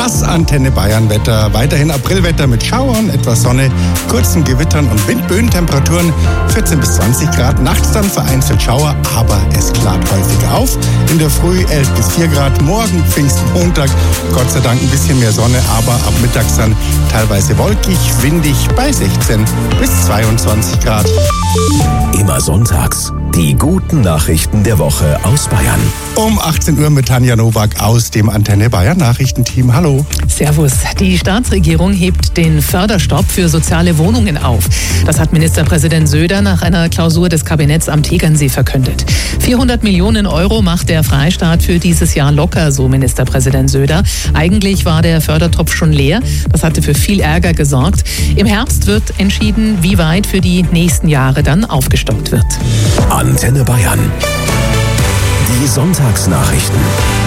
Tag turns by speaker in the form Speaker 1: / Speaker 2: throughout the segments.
Speaker 1: Das Antenne Bayern Wetter. Weiterhin Aprilwetter mit Schauern, etwas Sonne, kurzen Gewittern und Windböen. Temperaturen 14 bis 20 Grad. Nachts dann vereinzelt Schauer, aber es klart häufiger auf. In der Früh 11 bis 4 Grad. Morgen Pfingstmontag. Gott sei Dank ein bisschen mehr Sonne, aber ab mittags dann teilweise wolkig, windig bei 16 bis 22 Grad.
Speaker 2: Immer sonntags die guten Nachrichten der Woche aus Bayern.
Speaker 1: Um 18 Uhr mit Tanja Nowak aus dem Antenne Bayern Nachrichtenteam. Hallo.
Speaker 3: Servus. Die Staatsregierung hebt den Förderstopp für soziale Wohnungen auf. Das hat Ministerpräsident Söder nach einer Klausur des Kabinetts am Tegernsee verkündet. 400 Millionen Euro macht der Freistaat für dieses Jahr locker, so Ministerpräsident Söder. Eigentlich war der Fördertopf schon leer. Das hatte für viel Ärger gesorgt. Im Herbst wird entschieden, wie weit für die nächsten Jahre dann aufgestockt wird.
Speaker 2: Antenne Bayern. Die Sonntagsnachrichten.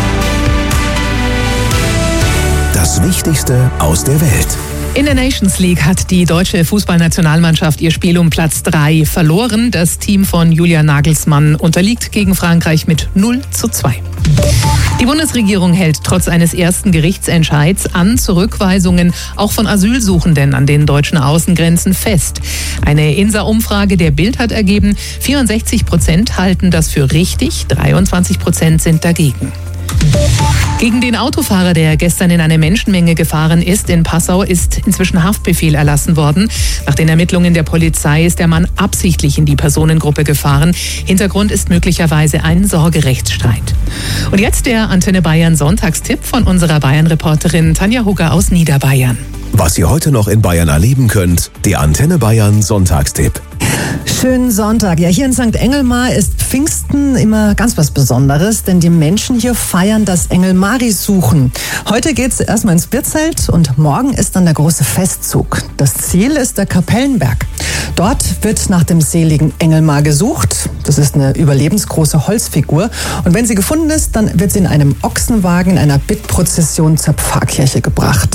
Speaker 2: Das Wichtigste aus der Welt.
Speaker 3: In der Nations League hat die deutsche Fußballnationalmannschaft ihr Spiel um Platz 3 verloren. Das Team von Julian Nagelsmann unterliegt gegen Frankreich mit 0:2. Die Bundesregierung hält trotz eines ersten Gerichtsentscheids an Zurückweisungen auch von Asylsuchenden an den deutschen Außengrenzen fest. Eine INSA-Umfrage der Bild hat ergeben, 64% halten das für richtig, 23% sind dagegen. Gegen den Autofahrer, der gestern in eine Menschenmenge gefahren ist in Passau, ist inzwischen Haftbefehl erlassen worden. Nach den Ermittlungen der Polizei ist der Mann absichtlich in die Personengruppe gefahren. Hintergrund ist möglicherweise ein Sorgerechtsstreit. Und jetzt der Antenne Bayern Sonntagstipp von unserer Bayern-Reporterin Tanja Hugger aus Niederbayern.
Speaker 2: Was ihr heute noch in Bayern erleben könnt, der Antenne Bayern Sonntagstipp.
Speaker 4: Schönen Sonntag. Ja, hier in St. Engelmar ist Pfingsten immer ganz was Besonderes, denn die Menschen hier feiern das Engelmari-Suchen. Heute geht's erstmal ins Bierzelt und morgen ist dann der große Festzug. Das Ziel ist der Kapellenberg. Dort wird nach dem seligen Engelmar gesucht. Das ist eine überlebensgroße Holzfigur. Und wenn sie gefunden ist, dann wird sie in einem Ochsenwagen in einer Bittprozession zur Pfarrkirche gebracht.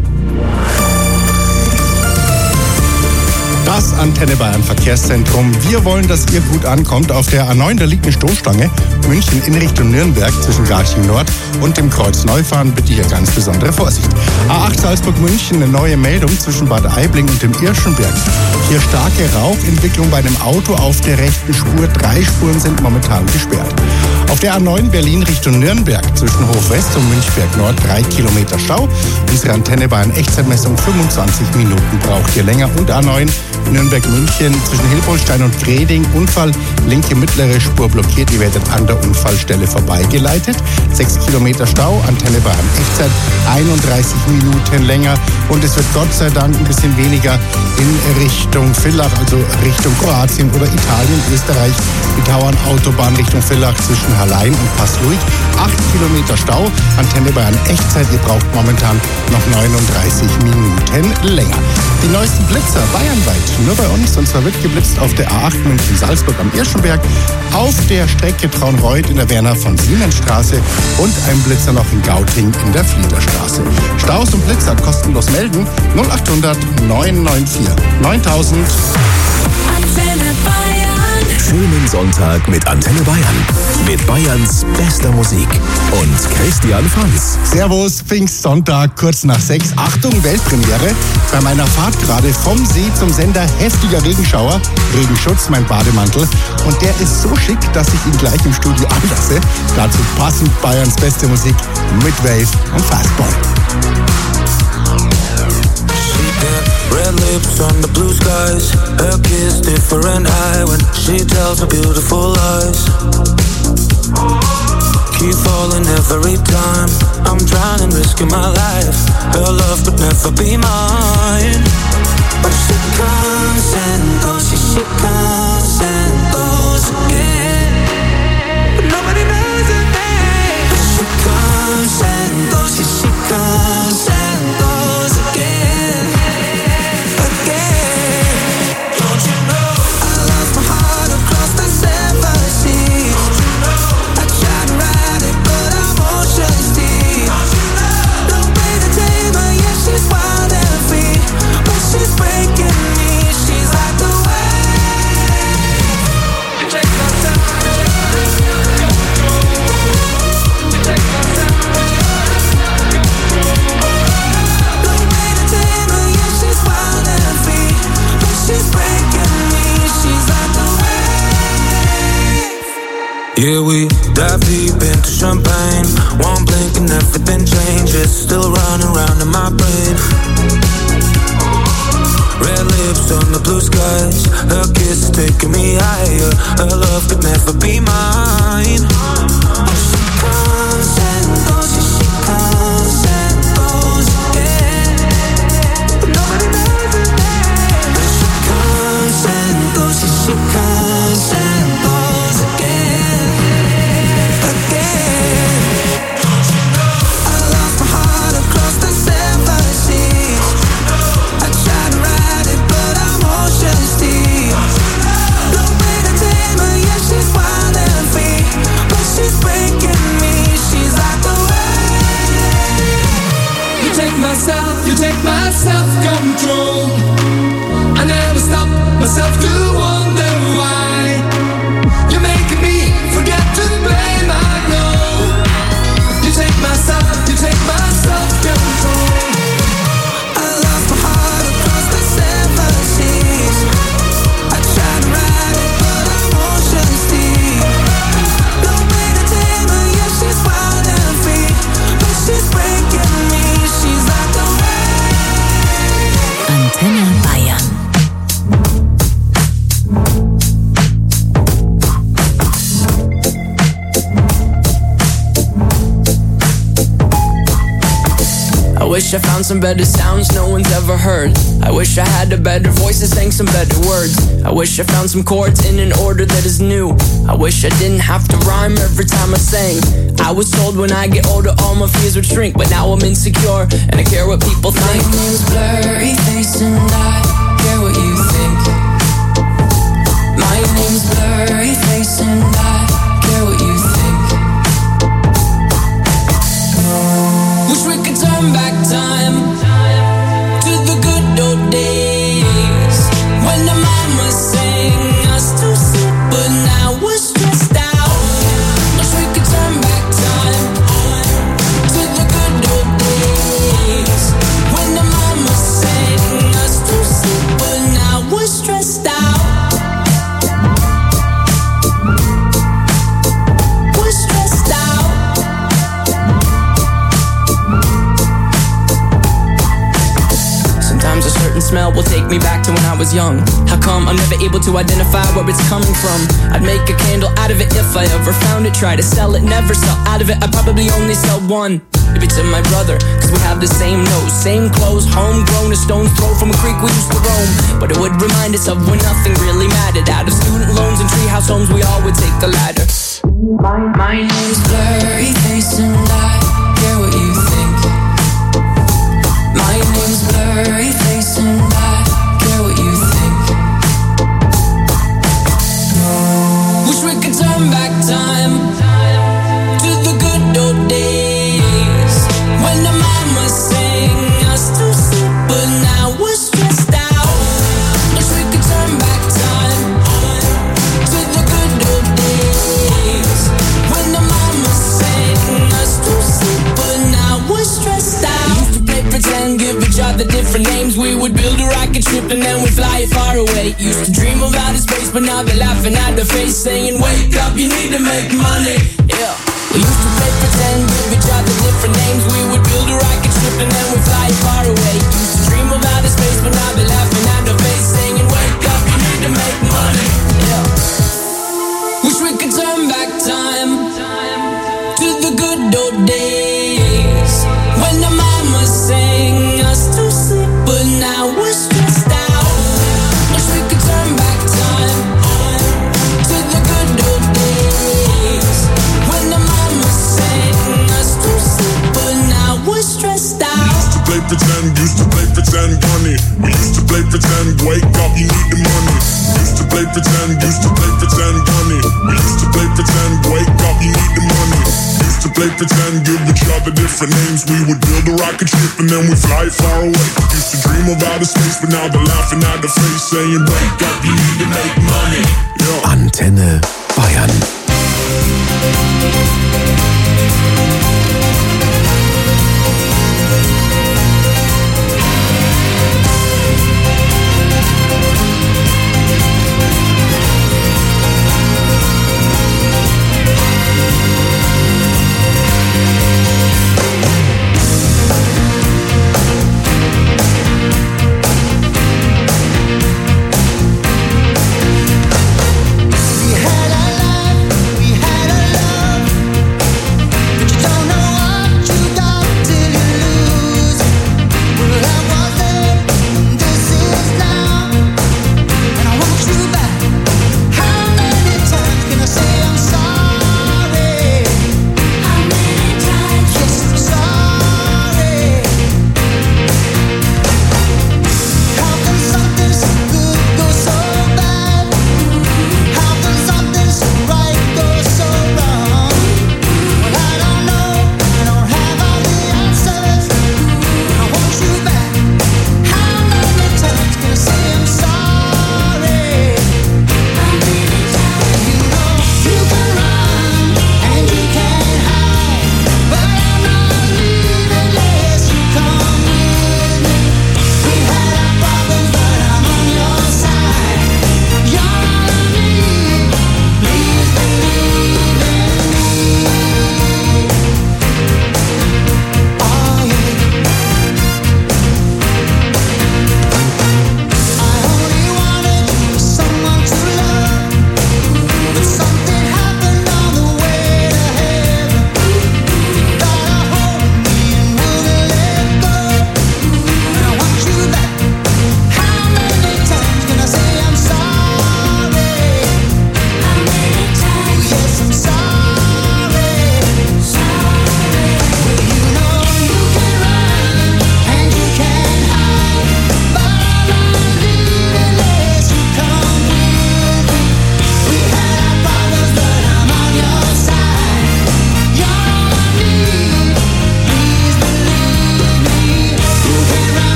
Speaker 1: Das Antenne Bayern Verkehrszentrum. Wir wollen, dass ihr gut ankommt. Auf der A9, da liegt eine Stoßstange. München in Richtung Nürnberg zwischen Garching Nord und dem Kreuz Neufahren. Bitte hier ganz besondere Vorsicht. A8 Salzburg-München, eine neue Meldung zwischen Bad Aibling und dem Irschenberg. Hier starke Rauchentwicklung bei einem Auto auf der rechten Spur. 3 Spuren sind momentan gesperrt. Auf der A9 Berlin Richtung Nürnberg zwischen Hofwest und Münchberg Nord 3 Kilometer Stau. Unsere Antenne Bayern Echtzeitmessung 25 Minuten braucht ihr länger. Und A9 Nürnberg-München zwischen Hilpolstein und Greding. Unfall, linke mittlere Spur blockiert. Ihr werdet an der Unfallstelle vorbeigeleitet. 6 Kilometer Stau, Antenne Bayern Echtzeit 31 Minuten länger. Und es wird Gott sei Dank ein bisschen weniger in Richtung Villach, also Richtung Kroatien oder Italien, Österreich. Die Tauern-Autobahn Richtung Villach zwischen Hallein und Passluig. 8 Kilometer Stau, Antenne Bayern Echtzeit. Ihr braucht momentan noch 39 Minuten länger. Die neuesten Blitzer bayernweit. Nur bei uns, und zwar wird geblitzt auf der A8 München-Salzburg am Irschenberg, auf der Strecke Traunreuth in der Werner von Siemensstraße und ein Blitzer noch in Gauting in der Fliederstraße. Staus und Blitzer kostenlos melden 0800 994 9000.
Speaker 5: Antenne Bayern.
Speaker 2: Schönen Sonntag mit Antenne Bayern. Mit Bayerns bester Musik und Christian Franz.
Speaker 1: Servus, Pfingstsonntag, kurz nach 6. Achtung, Weltpremiere. Bei meiner Fahrt gerade vom See zum Sender heftiger Regenschauer. Regenschutz, mein Bademantel. Und der ist so schick, dass ich ihn gleich im Studio anlasse. Dazu passend Bayerns beste Musik mit Wave und Fastboy.
Speaker 6: Red lips on the blue skies. Her kiss different high when she tells her beautiful lies. Keep falling every time. I'm drowning, risking my life. Her love could never be mine. But she comes and goes, she comes and goes again. But nobody knows her name. But she comes and goes, she comes and goes again.
Speaker 5: She's wild and free, but she's breaking me. She's like the way
Speaker 6: Yeah, we dive deep into champagne. One blink and everything changes. Still running round in my brain. Red lips on the blue skies. Her kiss is taking me higher. Her love could never be mine. She comes and goes, she comes and goes, yeah. But nobody knows her name. But she comes and goes, she comes and goes again, again. I lost my heart across the 7 seas. I tried to ride it, but I'm ocean steep. No way to tame her, yeah, she's wild and free. But she's breaking me, she's like the way.
Speaker 7: You take my self-control. I never stop myself to wonder why. You're making me forget to blame, I know. You take my self-control.
Speaker 6: I lost my heart across the 7 seas. I tried to ride it, but I'm ocean steep. No way to tame her, yeah, she's wild and free. But she's breaking me, she's like the way.
Speaker 5: Antenne Bayern.
Speaker 8: I wish I found some better sounds no one's ever heard. I wish I had a better voice that sang some better words. I wish I found some chords in an order that is new. I wish I didn't have to rhyme every time I sang. I was told when I get older all my fears would shrink, but now I'm insecure and I care what people think.
Speaker 6: My name's Blurry Face and I care what you think. My name's Blurry Face and I care what you think.
Speaker 8: Wish we could turn back time to the good old days when the mama sang us to sleep, but now we're stressed out. Wish we could turn back time to the good old days when the mama sang us to sleep, but now we're stressed out. We're stressed out. Sometimes a certain smell will take me back to when I was young. How come I'm never able to identify where it's coming from? I'd make a candle out of it if I ever found it. Try to sell it, never sell out of it. I'd probably only sell one. Maybe to my brother, cause we have the same nose, same clothes, homegrown, a stone's throw from a creek we used to roam. But it would remind us of when nothing really mattered. Out of student loans and treehouse homes, we all would take the ladder.
Speaker 6: My name's Blurry Face and I care what you think. My name's Blurry Face and I care what you think.
Speaker 8: Wish we could turn back time to the good old days when the mama sang us to sleep, but now we're stressed out. Wish we could turn back time to the good old days when the mama sang us to sleep, but now we're stressed out. Used to play pretend, give each other different names. We would build a rocket ship and then we'd fly it far away. Used to dream of outer space, but now they're laughing at the face, saying, wake up, you need to make money. Yeah. We used to play pretend, give each other different names. We would build a rocket ship and then we'd fly it far away. Used to dream of outer space, but now they're laughing at the face, saying, wake up, you need to make money. Yeah. Wish we could turn back time to the good old days when the mama sang us to sleep, but now we're stressed out. Wish we could turn back time to the good old days when the mama sang us to sleep, but now we're stressed out.
Speaker 9: Used to play pretend, money. We used to play pretend, wake up, you need the money. Used to play pretend, money. We used to play pretend, wake up, you need the money. Used to play pretend, give each other different names. We would build a rocket ship and then we fly far away. Used to dream of outer space, but now they're laughing at the face, saying, wake up, you need to make money. Yeah.
Speaker 2: Antenne Bayern.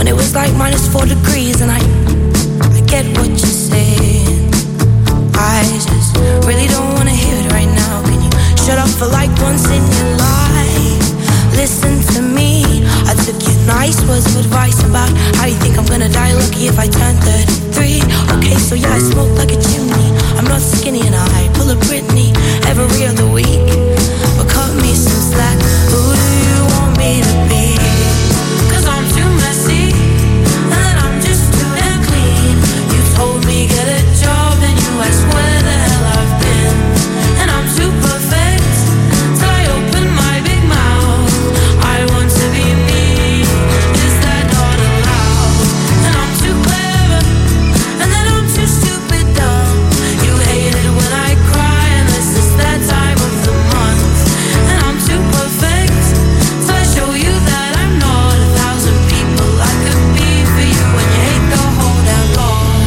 Speaker 10: when it was like -4 degrees. And I get what you're saying. I just really don't wanna hear it right now. Can you shut up for like once in your life? Listen to me. I took your nice words of advice about how you think I'm gonna die lucky if I turn 33. Okay, so yeah, I smoke like a chimney. I'm not skinny and I pull a Britney every other week. But cut me some slack. Who do you want me to be? 'Cause I'm too messy and I'm just too damn clean. You told me get a job, then you asked where the hell I've been. And I'm too perfect till I open my big mouth. I want to be me. Is that not allowed? And I'm too clever and then I'm too stupid dumb. You hate it when I cry unless it's that time of the month. And I'm too perfect till I show you that I'm not 1,000 people I could be for you. And you hate the whole damn lot.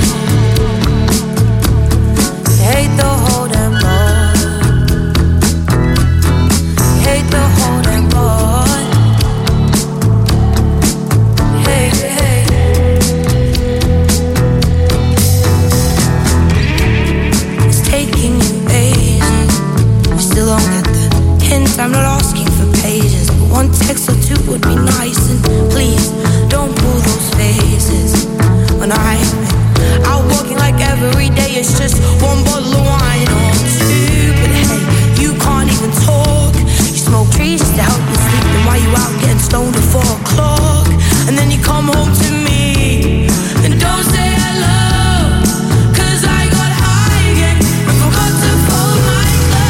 Speaker 10: You hate the whole damn lot. You hate the whole damn lot. Hey, hey. It's taking you ages. You still don't get the hint. I'm not asking for pages, but one text or two would be nice. And please don't pull those faces when I'm out walking like every day. It's just one bottle of wine or two. But hey, you can't even talk. You smoke trees just to help you sleep. And while you out getting stoned at 4 o'clock, and then you come home to me and don't say hello. 'Cause I got high again and forgot to fold my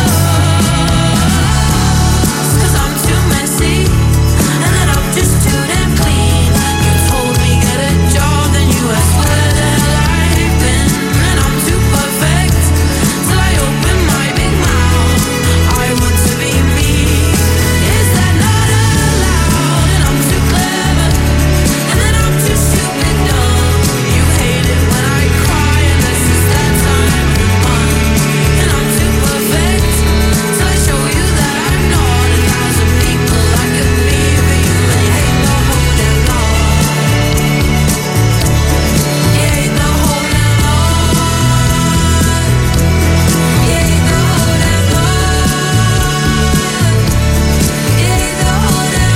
Speaker 10: clothes. 'Cause I'm too messy and then I'm just too damn clean. You told me get a job, then you asked where the hell I've been. And I'm too perfect till I open my big mouth. I want to be me. Is that not allowed? And I'm too clever and then I'm too stupid dumb. You hate it when I cry unless it's that time of the month. And I'm too perfect till I show you that I'm not 1,000 people I could be for you. And you hate the whole damn lot. You hate the whole damn lot. You hate the whole damn lot. You hate the whole damn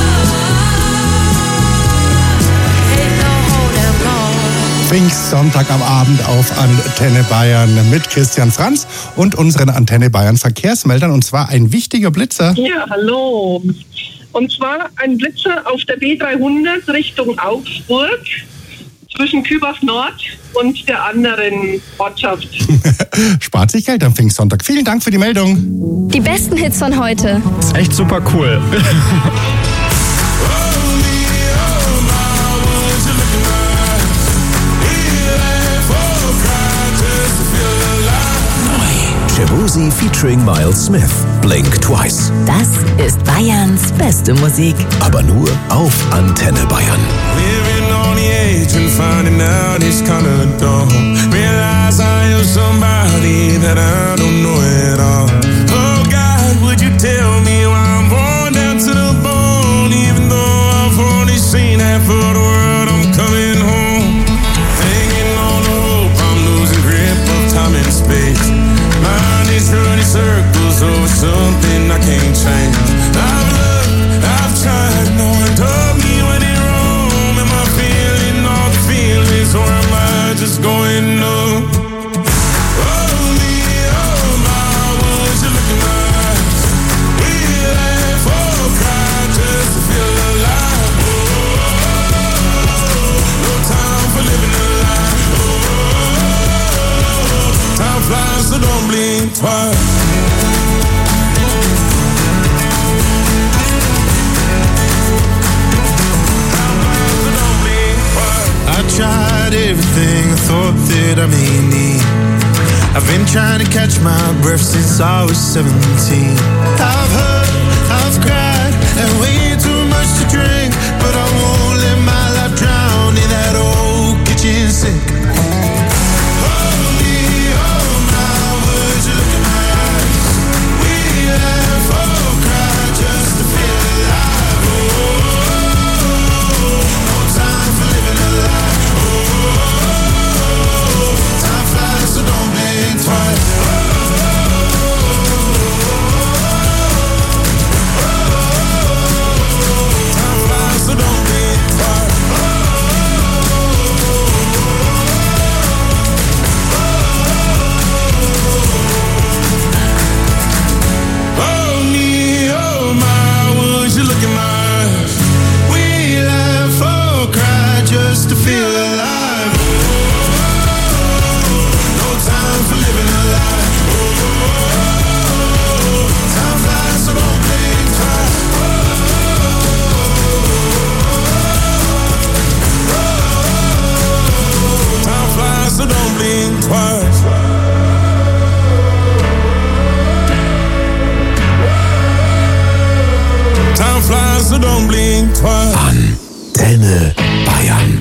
Speaker 10: lot. You hate the whole damn lot.
Speaker 1: Pfingstsonntag am Abend auf Antenne Bayern mit Christian Franz und unseren Antenne Bayern Verkehrsmeldern. Und zwar ein wichtiger Blitzer.
Speaker 11: Ja, hallo. Und zwar ein Blitzer auf der B300 Richtung Augsburg zwischen Kübach Nord und der anderen Ortschaft.
Speaker 1: Spart sich Geld am Pfingstsonntag. Vielen Dank für die Meldung.
Speaker 12: Die besten Hits von heute.
Speaker 13: Ist echt super cool.
Speaker 2: Shabuzi featuring Miles Smith. Blink Twice.
Speaker 14: Das ist Bayerns beste Musik.
Speaker 2: Aber nur auf Antenne Bayern.
Speaker 6: Living on the edge and finding out it's kinda dumb. Realize I am somebody that I don't know at all. Oh God, would you tell me why I'm born down to the bone? Even though I've only seen half of the world, I'm coming home. Hanging on the hope, I'm losing grip of time and space. Mind is running circles over something I can't change. I've looked, I've tried, no one told me when it wrong. Am I feeling all the feelings or am I just going numb? Oh me, oh my, would you look in my eyes? We laugh or cry just to feel alive. Oh, no time for living a lie. Time flies, so don't blink twice. I tried everything I thought that I may need. I've been trying to catch my breath since I was 17. I've heard, I've cried, and way too much to drink. But I won't let my life drown in that old kitchen sink. Time for
Speaker 9: feel alive. No time for living a lie. Time flies, so don't think twice. Time flies, so don't blink twice. Time flies, so don't blink twice.
Speaker 2: Antenne Bayern.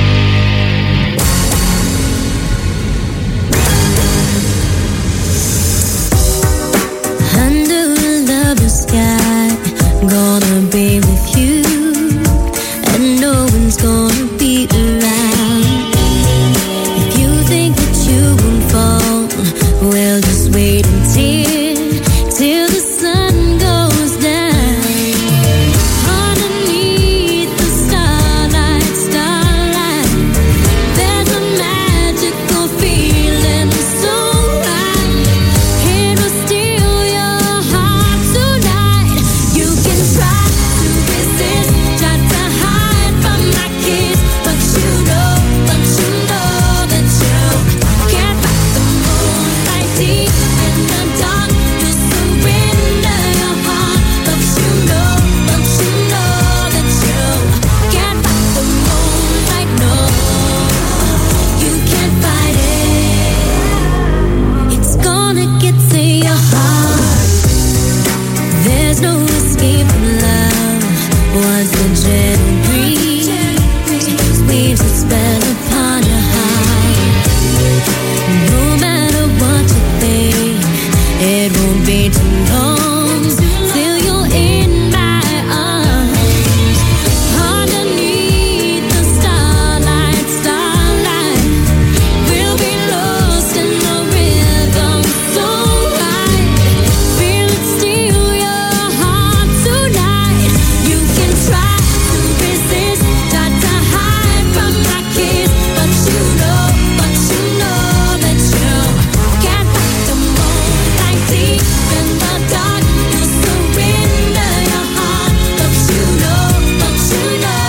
Speaker 10: Under a lover's sky, gonna be with you, and no one's gonna be around. If you think that you won't fall, well, just wait till the sun goes down. Underneath the starlight, there's a magical feeling so right. It will steal your heart tonight. You can try to resist, try to hide from my kiss, but you know that you can't fight the moonlight deep in the dark. You surrender your heart, but you know that you can't fight the moonlight. No, you can't fight it. It's gonna get to your heart. There's no escape from love. Once the gentle breeze weaves its spell upon your heart. No matter what you think, it won't be too long till you're in my arms. Underneath the starlight, we'll be lost in the rhythm so right. Feel it steal your heart tonight. You can try to resist, try to hide from my kiss, but you know that you can't fight the moonlight deep in the dark. You surrender your heart, but you know that you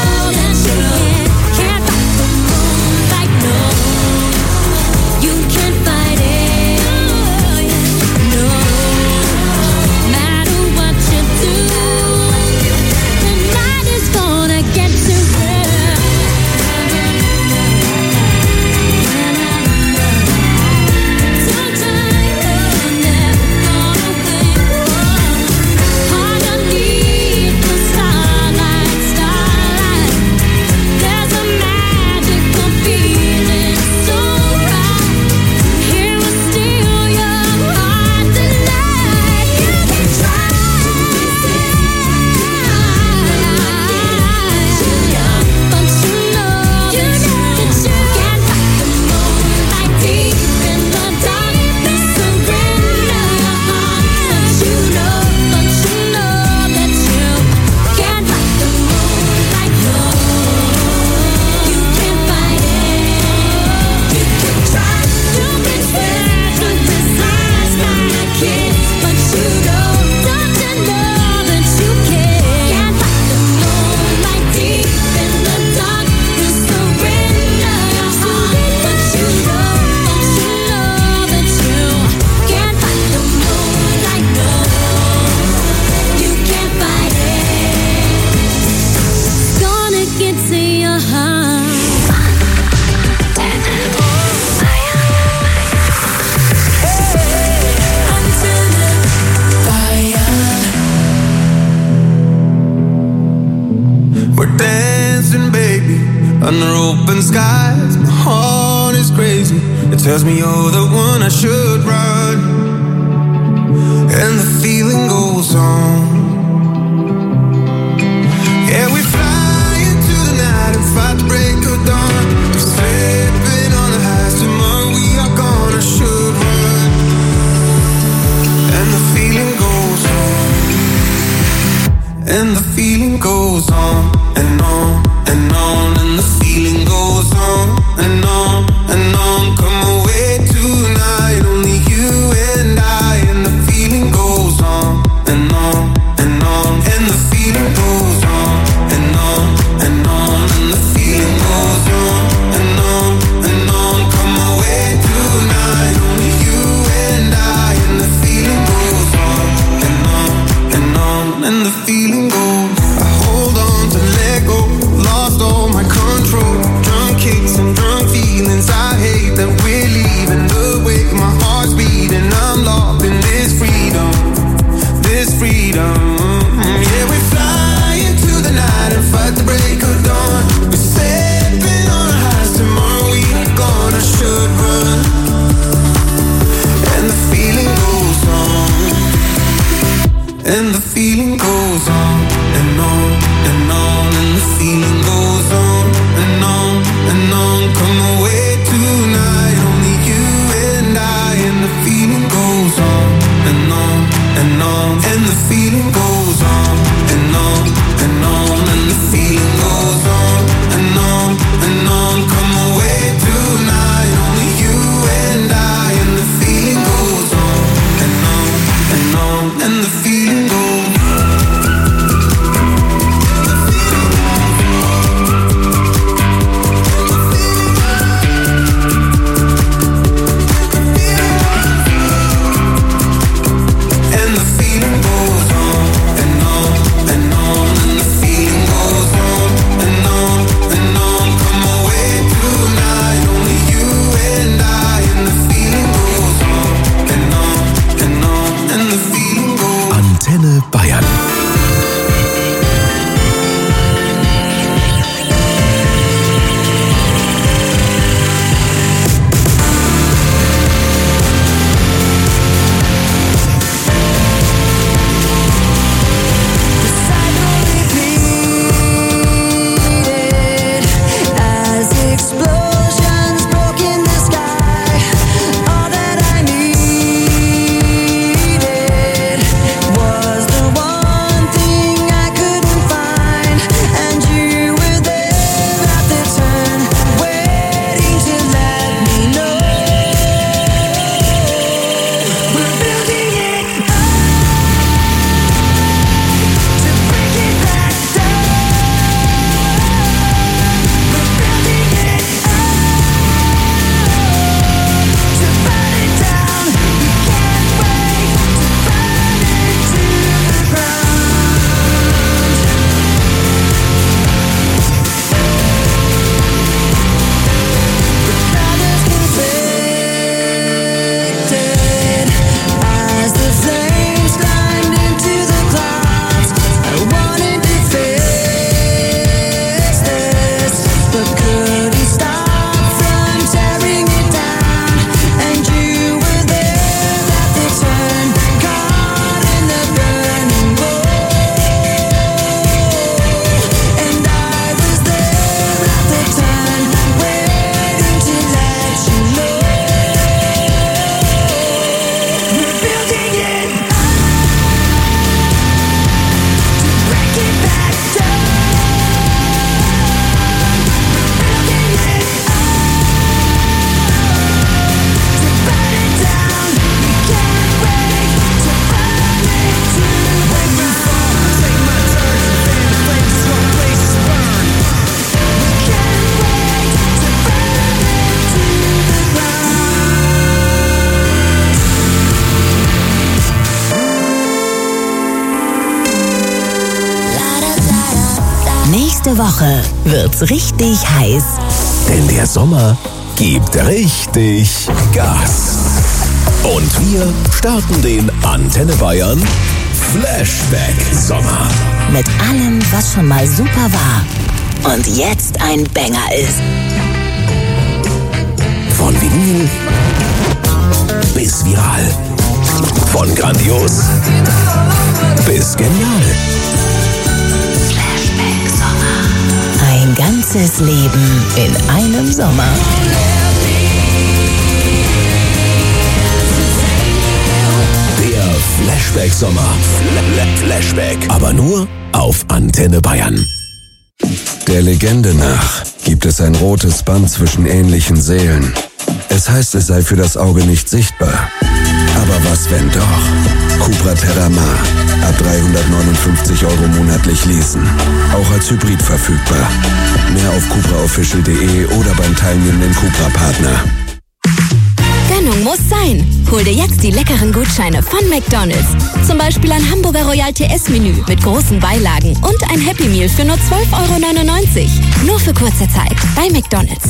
Speaker 10: can't fight the moonlight. No, you can't fight it. No, matter what you do, the night is gonna get you there. Underneath the starlight, there's a magical feeling so right. It will steal your heart tonight. You can try to resist, but you know that you can't fight the moonlight deep in the dark. You surrender your heart, but you know that you can't fight the moonlight. No, you can't fight it. You can try to resist my kiss, but you know that you can't fight the moonlight deep in the dark. You surrender your heart, but you know that you can't fight the moonlight. No, you can't fight it. It's gonna get to your heart.
Speaker 9: We're dancing, baby, under open skies. My heart is crazy. It tells me you're the one I should run, and the feeling goes on. Yeah, we fly into the night and fight the break of dawn. We're slipping on the highs. Tomorrow we are gonna should run, and the feeling goes on. And the feeling goes on and on and on, and the feeling goes on and on and on. Come away tonight, only you and I, and the feeling goes on and on and on, and the feeling goes on and on and on, and the feeling goes on.
Speaker 13: control. Drunk kicks and drunk feelings. I hate that we're leaving. The way my heart's beating, I'm lost in this freedom. This freedom. Yeah, we fly into the night and fight the break of dawn. We're stepping on our highs, tomorrow we are gone. I should run, and the feeling goes on, and the feeling goes on and on and on, and the feeling goes on and on and on. Come away tonight, only you and I, and the feeling goes on and on and on, and the feeling goes on and on and on, and the feeling goes on and on and on. Come away tonight, only you and I, and the feeling goes on and on and on, and the feeling goes.
Speaker 2: Antenne Bayern.
Speaker 14: Nächste Woche wird's richtig heiß.
Speaker 2: Denn der Sommer gibt richtig Gas. Und wir starten den Antenne Bayern Flashback Sommer.
Speaker 14: Mit allem, was schon mal super war und jetzt ein Banger ist.
Speaker 2: Von Vinyl bis viral. Von grandios bis genial.
Speaker 14: Flashback Sommer. Ein ganzes Leben in einem Sommer.
Speaker 2: Der Flashback Sommer. Flashback. Aber nur auf Antenne Bayern.
Speaker 15: Der Legende nach gibt es ein rotes Band zwischen ähnlichen Seelen. Es heißt, es sei für das Auge nicht sichtbar. Aber was, wenn doch? Cupra Terramar. Ab 359 € monatlich leasen. Auch als Hybrid verfügbar. Mehr auf cupraofficial.de oder beim teilnehmenden Cupra-Partner.
Speaker 16: Gönnung Belohnung muss sein. Hol dir jetzt die leckeren Gutscheine von McDonald's. Zum Beispiel ein Hamburger Royal TS-Menü mit großen Beilagen und ein Happy Meal für nur 12,99 €. Nur für kurze Zeit bei McDonald's.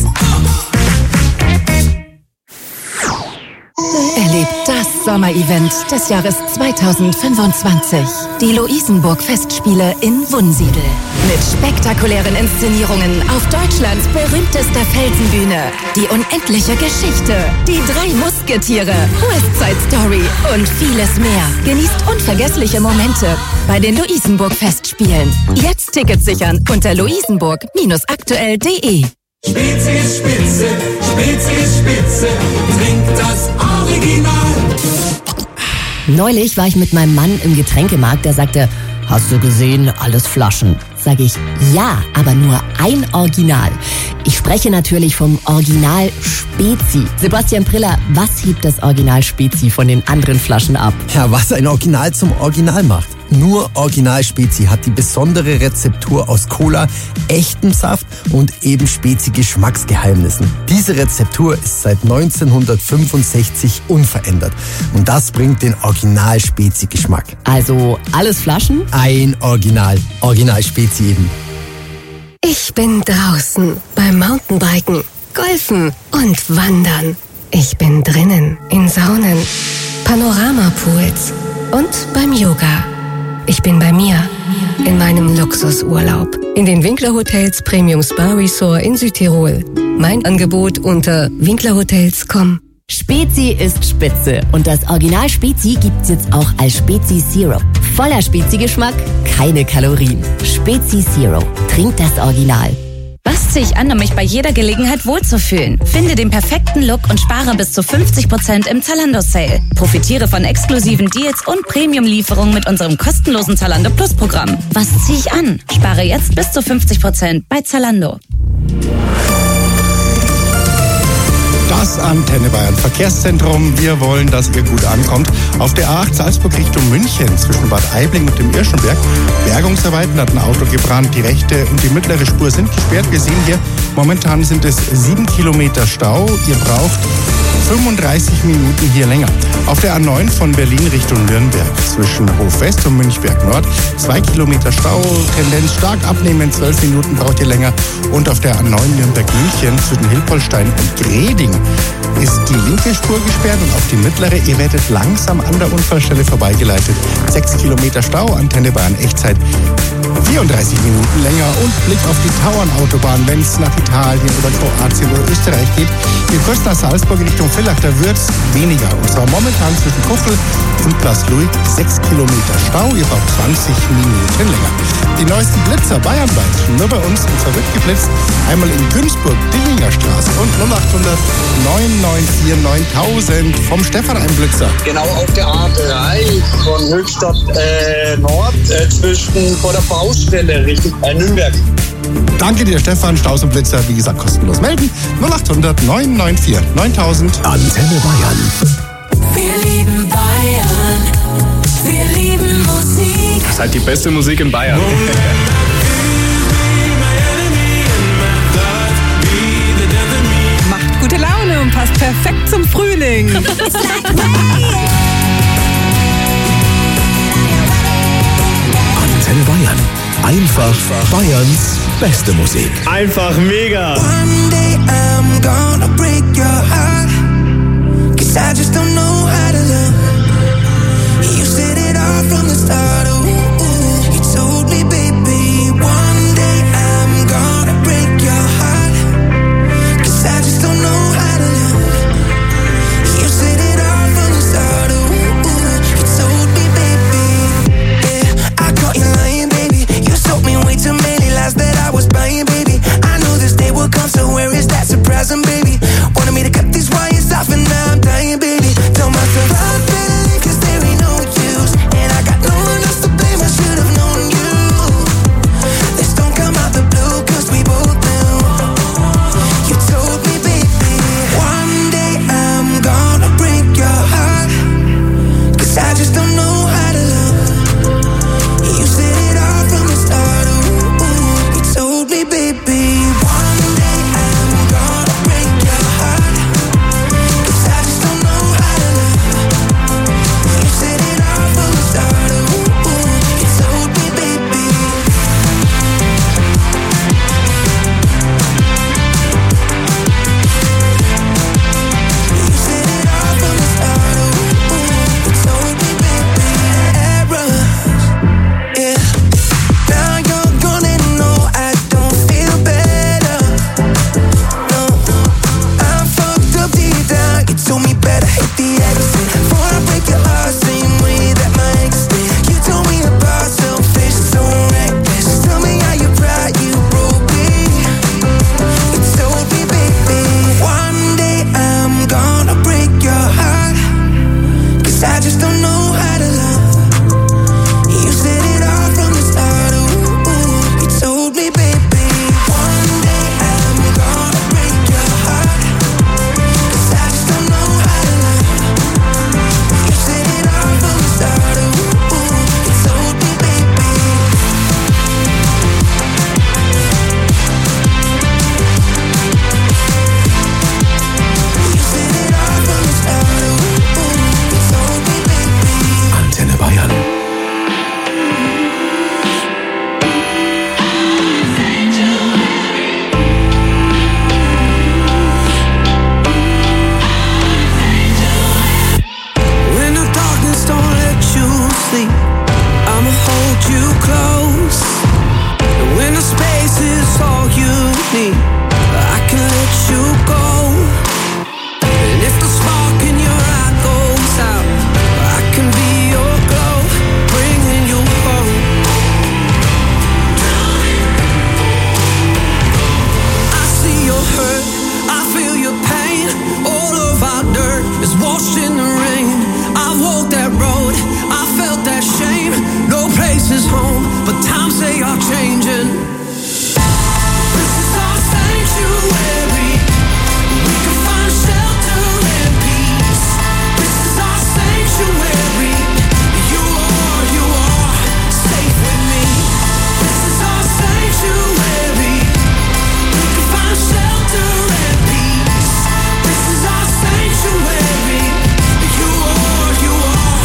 Speaker 17: Erlebt das Sommerevent des Jahres 2025. Die Luisenburg-Festspiele in Wunsiedel. Mit spektakulären Inszenierungen auf Deutschlands berühmtester Felsenbühne. Die unendliche Geschichte, die 3 Musketiere, West Side Story und vieles mehr. Genießt unvergessliche Momente bei den Luisenburg-Festspielen. Jetzt Tickets sichern unter luisenburg-aktuell.de.
Speaker 7: Spezi ist Spitze, Spezi ist Spitze, trink das Original.
Speaker 18: Neulich war ich mit meinem Mann im Getränkemarkt, der sagte, hast du gesehen, alles Flaschen. Sag ich, ja, aber nur ein Original. Ich spreche natürlich vom Original Spezi. Sebastian Priller, was hebt das Original Spezi von den anderen Flaschen ab?
Speaker 19: Ja, was ein Original zum Original macht. Nur Original Spezi hat die besondere Rezeptur aus Cola, echtem Saft und eben Spezi-Geschmacksgeheimnissen. Diese Rezeptur ist seit 1965 unverändert. Und das bringt den Original Spezi-Geschmack.
Speaker 18: Also alles Flaschen?
Speaker 19: Ein Original. Original Spezi eben.
Speaker 20: Ich bin draußen beim Mountainbiken, Golfen und Wandern. Ich bin drinnen in Saunen, Panoramapools und beim Yoga. Ich bin bei mir in meinem Luxusurlaub in den Winkler Hotels Premium Spa Resort in Südtirol. Mein Angebot unter winklerhotels.com.
Speaker 18: Spezi ist Spitze und das Original Spezi gibt's jetzt auch als Spezi Zero. Voller Spezi-Geschmack, keine Kalorien. Spezi Zero. Trink das Original.
Speaker 21: Was ziehe ich an, um mich bei jeder Gelegenheit wohlzufühlen? Finde den perfekten Look und spare bis zu 50% im Zalando-Sale. Profitiere von exklusiven Deals und Premium-Lieferungen mit unserem kostenlosen Zalando Plus-Programm. Was ziehe ich an? Spare jetzt bis zu 50% bei Zalando.
Speaker 1: Das Antenne Bayern Verkehrszentrum. Wir wollen, dass ihr gut ankommt. Auf der A8 Salzburg Richtung München zwischen Bad Aibling und dem Irschenberg. Bergungsarbeiten hat ein Auto gebrannt. Die rechte und die mittlere Spur sind gesperrt. Wir sehen hier, momentan sind es 7 Kilometer Stau. Ihr braucht 35 Minuten hier länger. Auf der A9 von Berlin Richtung Nürnberg zwischen Hofwest und Münchberg Nord 2 Kilometer Stau, Tendenz stark abnehmen, 12 Minuten braucht ihr länger. Und auf der A9 Nürnberg-München zwischen Hilpoltstein und Greding ist die linke Spur gesperrt und auf die mittlere. Ihr werdet langsam an der Unfallstelle vorbeigeleitet. 6 Kilometer Stau, Antenne Bayern Echtzeit 34 Minuten länger und Blick auf die Tauernautobahn, wenn es nach Italien oder Kroatien oder Österreich geht. Hier kurz nach Salzburg Richtung Villach, da wird es weniger. Und zwar momentan zwischen Kuchel und Place Louis 6 Kilometer Stau, ihr braucht 20 Minuten länger. Die neuesten Blitzer bayernweit, nur bei uns, und zwar wird geblitzt, einmal in Günzburg, Dillinger Straße und 0800 994 9000 vom Stefan ein Blitzer.
Speaker 22: Genau auf der A3 von Höchstadt Nord zwischen vor der Baustelle Richtung Nürnberg.
Speaker 1: Danke dir, Stefan. Staus und Blitzer, wie gesagt, kostenlos melden. 0800 994 9000.
Speaker 2: Antenne Bayern.
Speaker 5: Wir lieben Bayern. Wir lieben Musik.
Speaker 23: Das ist halt die beste Musik in Bayern.
Speaker 24: Macht gute Laune und passt perfekt zum Frühling.
Speaker 2: Antenne Bayern. Einfach Bayerns beste Musik.
Speaker 23: Einfach mega.
Speaker 13: One day I'm gonna break your heart, 'cause I just don't know how to love. You said it all from the start. Ooh, ooh. You told me, baby, one day I'm gonna break your heart, 'cause I just don't know how to love. You said it all from the start. Ooh, ooh. You told me, baby, yeah, I caught you lying, baby. You told me way too many lies that I was buying, baby. I knew this day would come, so where is that surprising, baby? Wanted me to cut these wires off and now I'm dying, baby. Tell myself I'm better, 'cause there ain't no use, and I got no one else to in the rain. I've walked that road, I felt that shame. No place is home, but times they are changing. This is our sanctuary. We can find shelter and peace. This is our sanctuary. You are safe with me. This is our sanctuary. We can find shelter and peace. This is our sanctuary. You are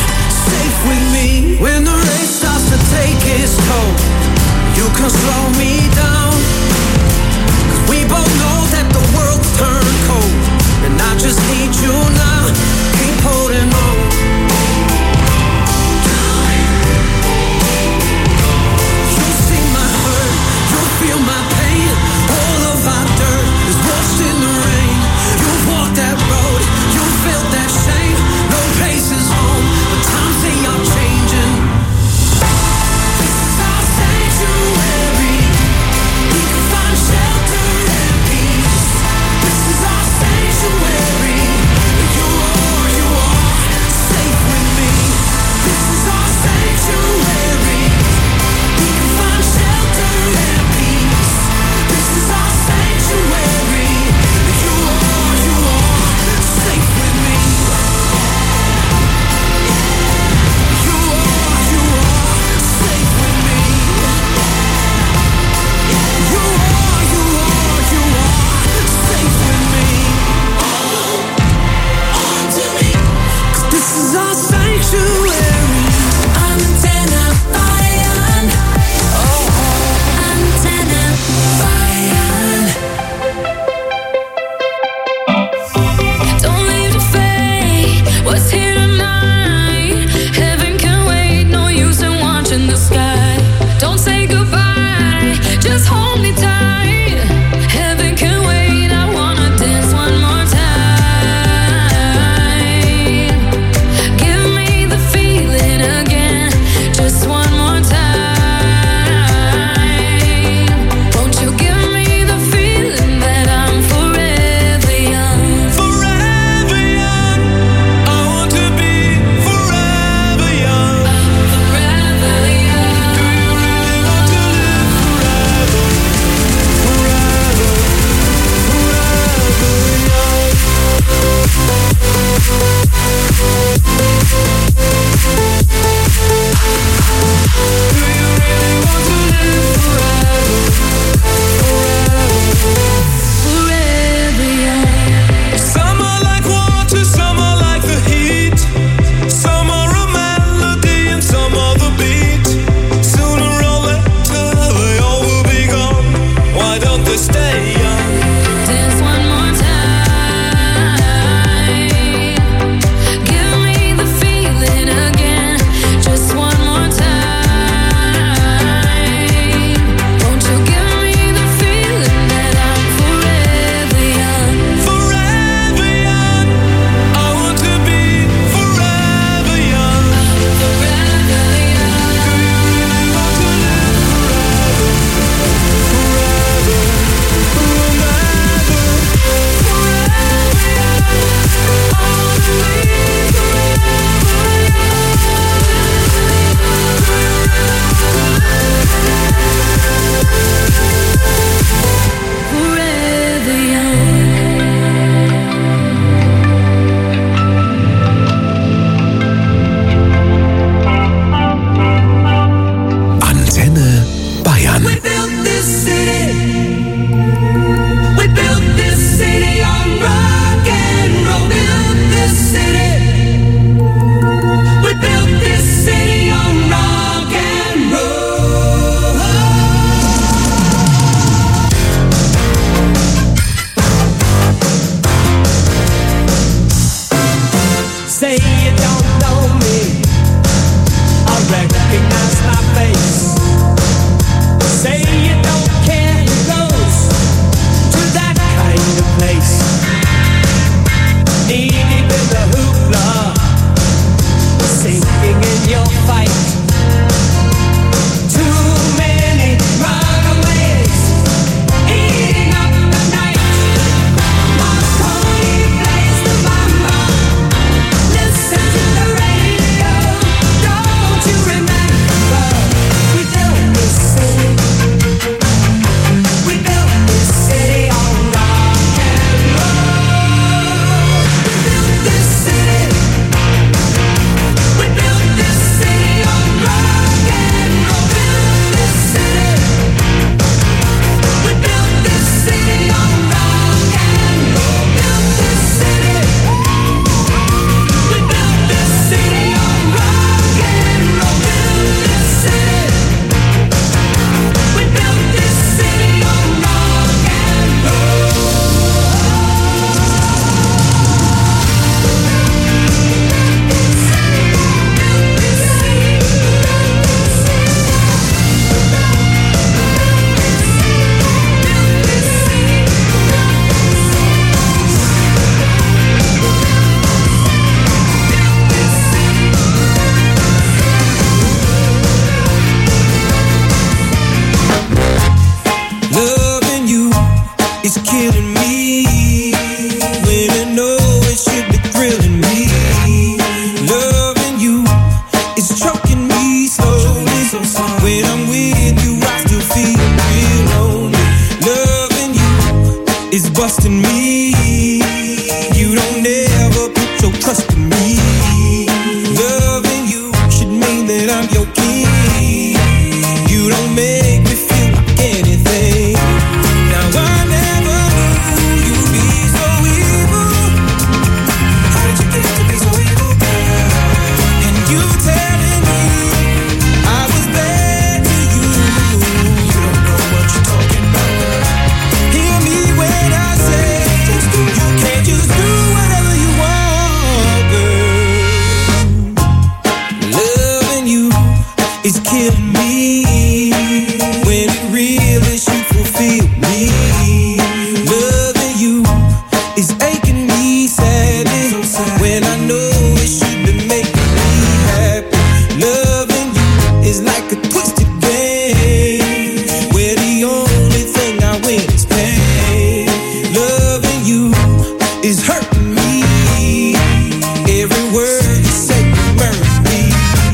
Speaker 13: me when I know it should be thrilling me. Loving you is choking me slowly. When I'm with you, I still feel real lonely. Loving you is busting me. You don't ever put your trust in me. Loving you should mean that I'm your king. You don't make me feel like anything. Now I never knew you'd be so evil. How did you get to be so evil, girl? And you telling me I was bad to you. You don't know what you're talking about, girl. Hear me when I say you can't just do whatever you want, girl. Loving you is killing me when it really should fulfill me. Loving you is aching me sadly when I know it should be making me happy. Loving you is like a twisted game where the only thing I win is pain. Loving you is hurting me. Every word you say burns me.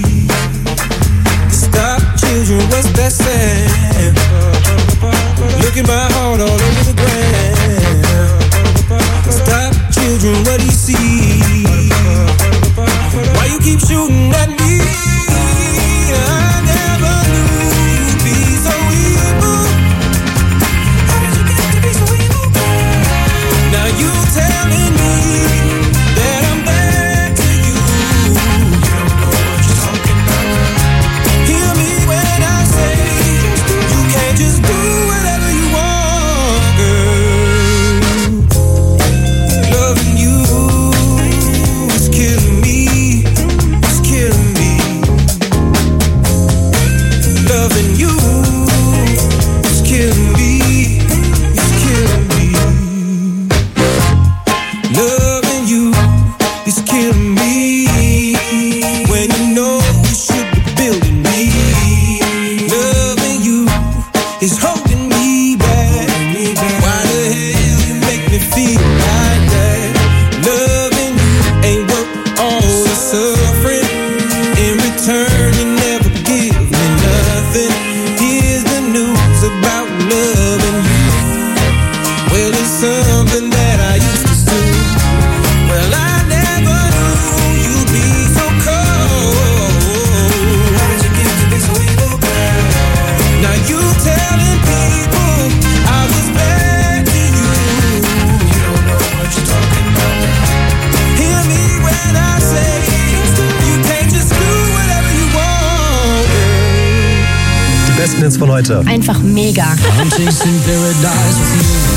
Speaker 13: Stop children, what's that saying? Look at my heart all over the ground. Stop children, what do you see? Why you keep shooting at me? I never knew you'd be so evil. How did you get to be so evil, girl? Now you telling me that I'm bad to you. You don't know what you're talking about. Hear me when I say you can't just do whatever you want, girl. Loving you is killing me. It's killing me. Loving you is killing me. It's killing me. Loving you is killing me when you know you should be building me. Loving you is holding me back. Why the hell you make me feel like that? Loving you ain't worth all the suffering. In return, you never give me nothing. Here's the news about loving you. Well, it's something that I used to do. Well, I never knew you'd be so cold. How did you get to be so evil, girl? Now you telling people I was bad to you. You don't know what you're talking about. Hear me when I say you can't just do whatever you want, girl.
Speaker 3: Die besten Hits von heute.
Speaker 4: Einfach mega.
Speaker 13: I'm chasing paradise with you.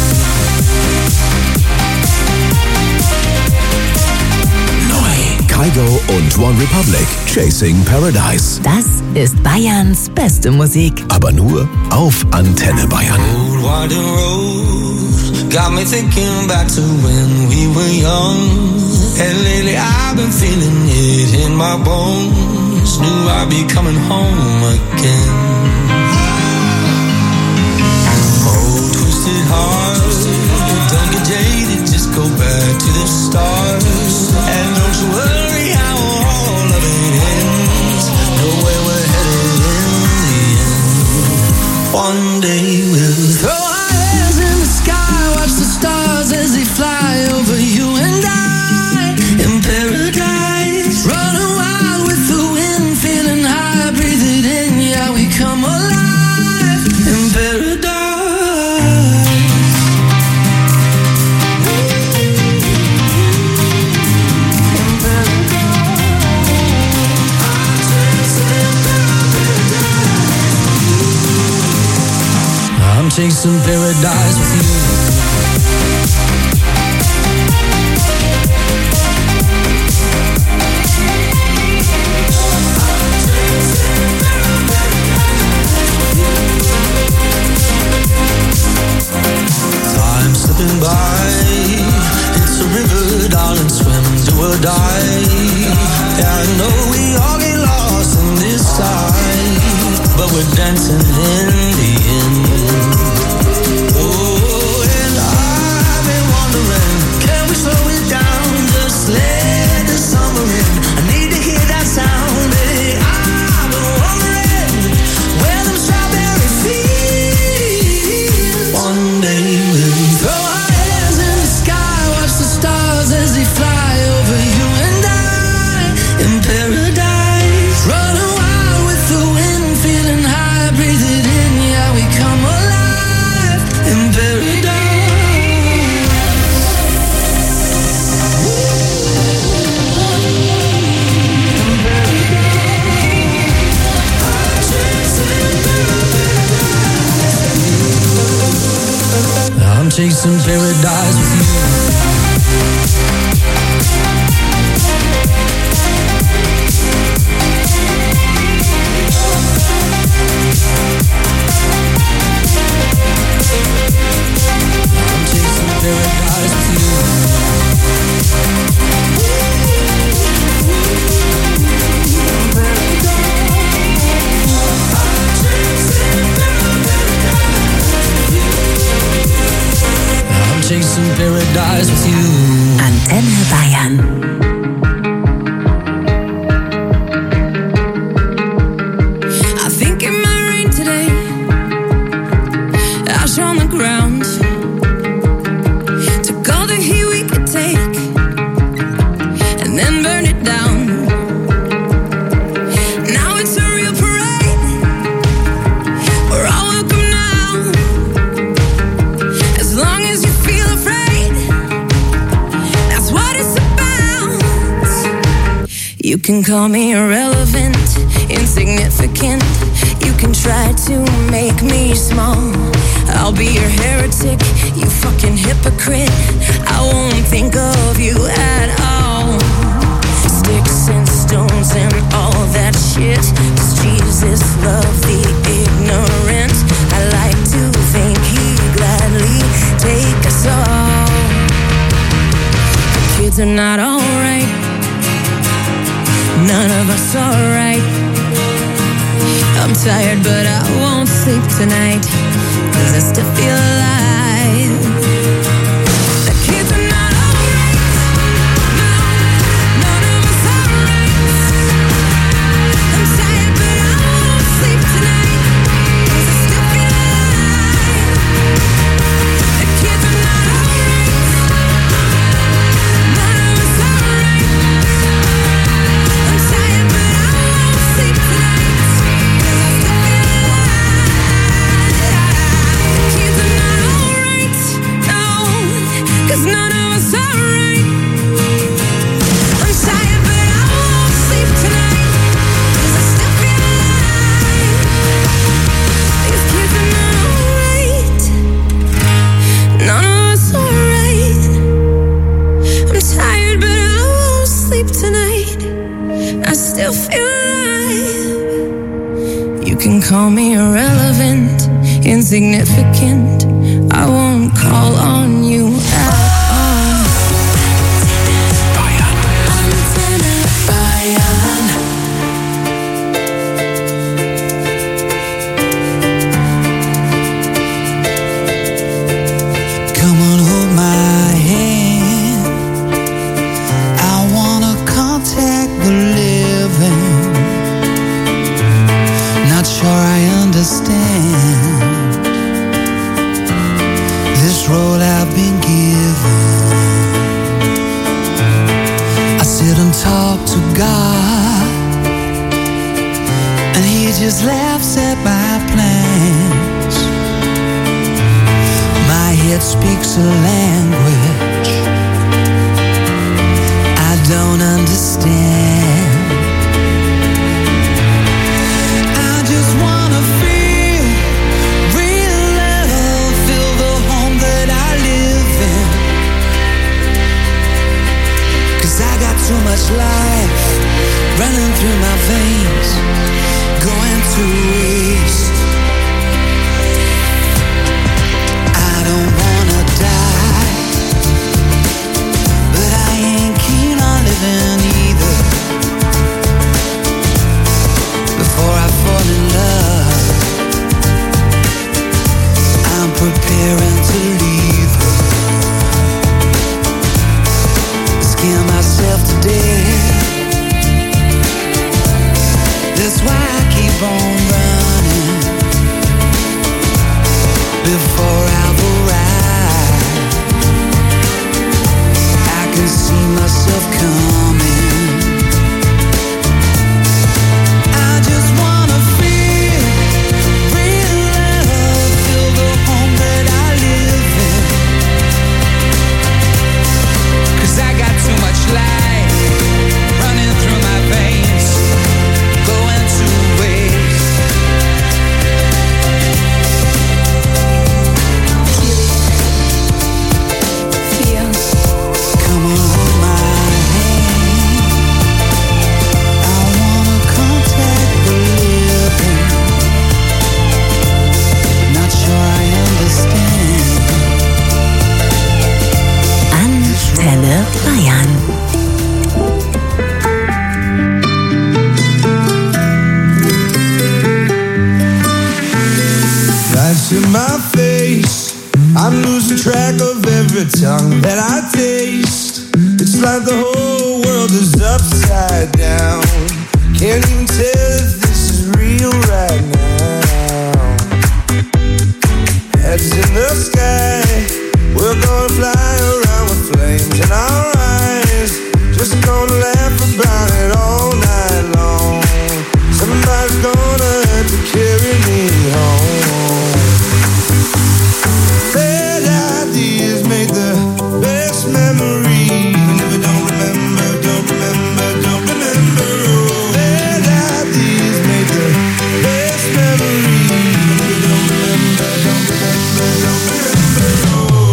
Speaker 2: Kygo und One Republic, Chasing Paradise.
Speaker 14: Das ist Bayerns beste Musik.
Speaker 2: Aber nur auf Antenne Bayern.
Speaker 6: Old winding road got me thinking back to when we were young. And lately I've been feeling it in my bones. Knew I'd be coming home again. Oh, twisted heart, don't get jaded, just go back to the start. And don't you worry how all of it ends. Know where we're headed in the end. One day we'll throw our hands in the sky, watch the stars as they fly over you and I. In paradise, running wild with the wind, feeling high, breathe it in, yeah, we come alive. In paradise. I'm chasing paradise with you. Time slipping by, it's a river, darling, swim, do or die. Yeah, I know we all get lost in this tide, but we're dancing in the end. Oh, and I've been chasing paradise with you. I'm chasing paradise with you. I'm chasing paradise with you.
Speaker 14: Antenne Bayern.
Speaker 10: I think it might rain today. Ash on the ground. Took all the heat we could take and then burn it down. Now it's a real parade. We're all welcome now. As long as you feel afraid, that's what it's about. You can call me irrelevant, insignificant. You can try to make me small. I'll be your heretic, you fucking hypocrite. I won't think of you at all. Sticks and stones and all that shit. 'Cause Jesus loved the ignorant. I like to think he'd gladly take us all. The kids are not alright. None of us alright. I'm tired but I won't sleep tonight, 'cause I still feel alive. The kids are not alright. No, none of us alright. I'm tired but I won't sleep tonight, 'cause I still feel alive. The kids are not alright. None of us alright. I'm tired but I won't sleep tonight, 'cause I still feel alive. The kids are not alright. No, 'cause none of us alright. I'm tired but I won't sleep tonight, 'cause I still feel alive. These kids are not alright. None of us alright. I'm tired but I won't sleep tonight. I still feel alive. You can call me irrelevant, insignificant. I won't call on you at all. Antenne Bayern.
Speaker 6: Come on, hold my hand. I wanna contact the living. Not sure I understand this role I've been given. I sit and talk to God, and He just laughs at my plans. My head speaks a language I don't understand. I just wanna feel real love, feel the home that I live in. 'Cause I got too much life running through my veins, going to waste. I don't wanna die, but I ain't keen on living either. Before I fall in love, I'm preparing to leave her. Scare myself to death.
Speaker 14: Antenne Bayern.
Speaker 13: Life's in my face. I'm losing track of every tongue that I taste. It's like the whole world is upside down. Can't even tell if this is real right now. Heads in the sky, we're gonna fly around with flames in our eyes. Just gonna laugh about it all night long. Somebody's gonna have to carry me home. Bad ideas make the best memories. And if I don't remember, don't remember, don't remember. Oh, bad ideas make the best memories. And if I don't remember, don't remember, don't remember. Oh.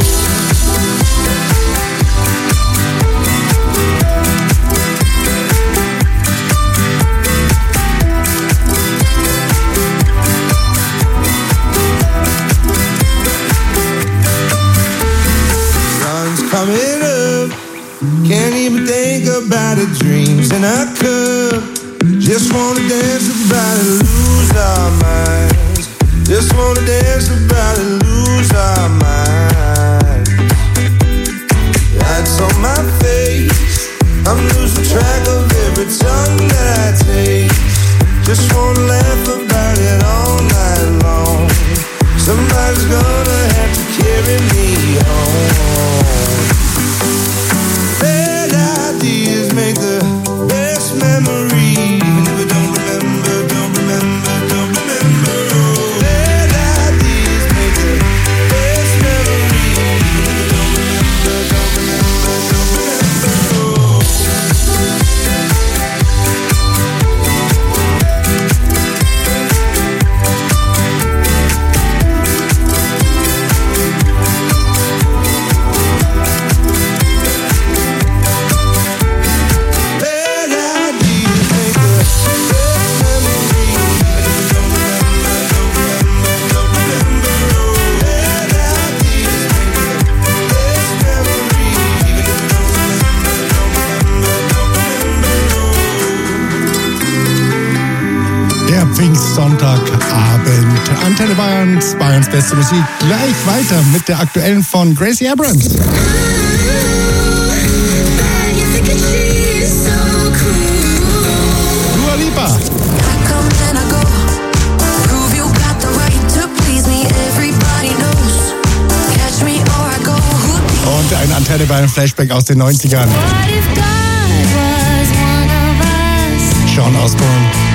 Speaker 13: Coming up, can't even think about it. Dreams in a cup, just wanna dance about it, lose our minds. Just wanna dance about it, lose our minds. Lights on my face, I'm losing track of every tongue that I taste. Just wanna laugh about it all night long. Somebody's gonna have to carry me home. Bad ideas make the best memories. Even if I don't remember, don't remember, don't remember. Oh, bad ideas make the best memories. Even if I don't remember, don't remember, don't remember. Oh.
Speaker 1: Pfingstsonntagabend. Antenne Bayerns, Bayerns beste Musik. Gleich weiter mit der aktuellen von Gracie Abrams. Dua Lipa. Und ein Antenne Bayern Flashback aus den 90ern. Sean Osbourne.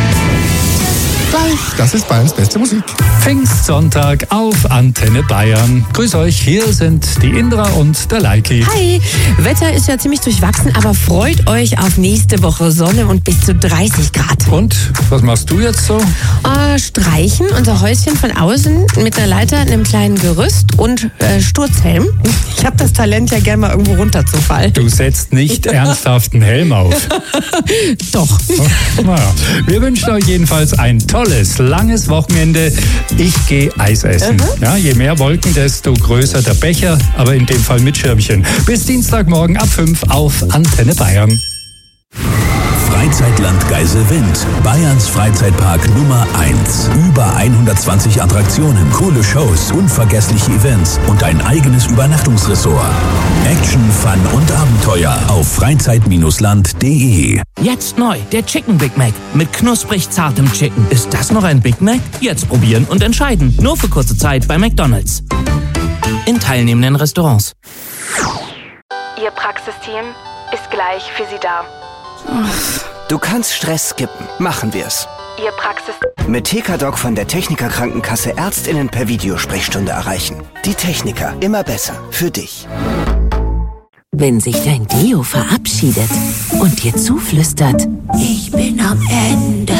Speaker 1: Das ist Bayerns beste Musik.
Speaker 3: Pfingstsonntag auf Antenne Bayern. Grüß euch, hier sind die Indra und der Leiki.
Speaker 4: Hi, Wetter ist ja ziemlich durchwachsen, aber freut euch auf nächste Woche Sonne und bis zu 30 Grad.
Speaker 3: Und, was machst du jetzt so?
Speaker 4: Streichen, unser Häuschen von außen mit einer Leiter, einem kleinen Gerüst und Sturzhelm. Ich habe das Talent ja gerne mal irgendwo runterzufallen.
Speaker 3: Du setzt nicht ernsthaft einen Helm auf.
Speaker 4: Doch.
Speaker 3: Naja. Wir wünschen euch jedenfalls ein tolles, langes Wochenende. Ich gehe Eis essen. Ja, je mehr Wolken, desto größer der Becher, aber in dem Fall mit Schirmchen. Bis Dienstagmorgen ab 5 auf Antenne Bayern.
Speaker 2: Freizeitland Geiselwind, Bayerns Freizeitpark Nummer 1. Über 120 Attraktionen, coole Shows, unvergessliche Events und ein eigenes Übernachtungsressort. Action, Fun und Abenteuer auf freizeit-land.de.
Speaker 8: Jetzt neu, der Chicken Big Mac mit knusprig zartem Chicken. Ist das noch ein Big Mac? Jetzt probieren und entscheiden. Nur für kurze Zeit bei McDonald's. In teilnehmenden Restaurants.
Speaker 11: Ihr Praxisteam ist gleich für Sie da.
Speaker 25: Du kannst Stress skippen. Machen wir's.
Speaker 11: Ihr Praxis...
Speaker 25: Mit TK-Doc von der Techniker Krankenkasse ÄrztInnen per Videosprechstunde erreichen. Die Techniker, immer besser. Für dich.
Speaker 14: Wenn sich dein Deo verabschiedet und dir zuflüstert, ich bin am Ende.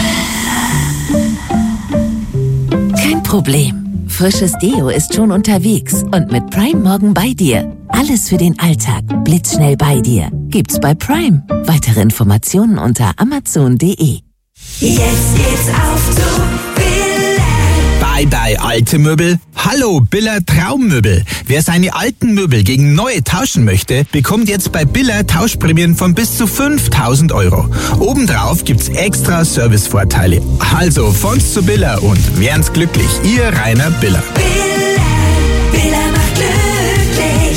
Speaker 14: Kein Problem. Frisches Deo ist schon unterwegs und mit Prime morgen bei dir. Alles für den Alltag, blitzschnell bei dir. Gibt's bei Prime. Weitere Informationen unter amazon.de.
Speaker 5: Jetzt geht's auf zu Wilhelm.
Speaker 9: Bye bye alte Möbel. Hallo Biller Traummöbel. Wer seine alten Möbel gegen neue tauschen möchte, bekommt jetzt bei Biller Tauschprämien von bis zu 5.000 €. Obendrauf gibt's extra Servicevorteile. Also von's zu Biller und werden's glücklich. Ihr Rainer Biller.
Speaker 5: Biller macht glücklich.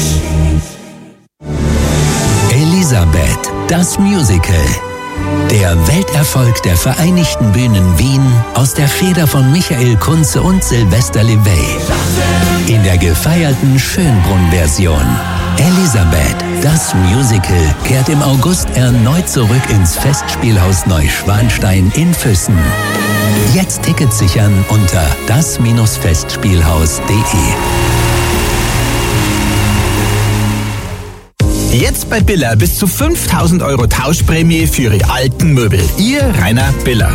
Speaker 2: Elisabeth, das Musical. Der Welterfolg der Vereinigten Bühnen Wien aus der Feder von Michael Kunze und Sylvester Levay. In der gefeierten Schönbrunn-Version. Elisabeth, das Musical, kehrt im August erneut zurück ins Festspielhaus Neuschwanstein in Füssen. Jetzt Tickets sichern unter das-festspielhaus.de.
Speaker 9: Jetzt bei Biller bis zu 5.000 € Tauschprämie für Ihre alten Möbel. Ihr Rainer Biller.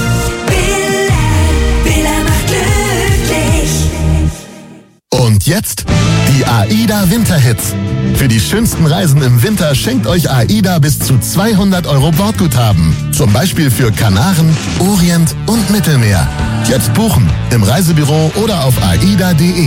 Speaker 5: Biller macht glücklich.
Speaker 12: Und jetzt die AIDA Winterhits. Für die schönsten Reisen im Winter schenkt euch AIDA bis zu 200 € Bordguthaben. Zum Beispiel für Kanaren, Orient und Mittelmeer. Jetzt buchen im Reisebüro oder auf aida.de.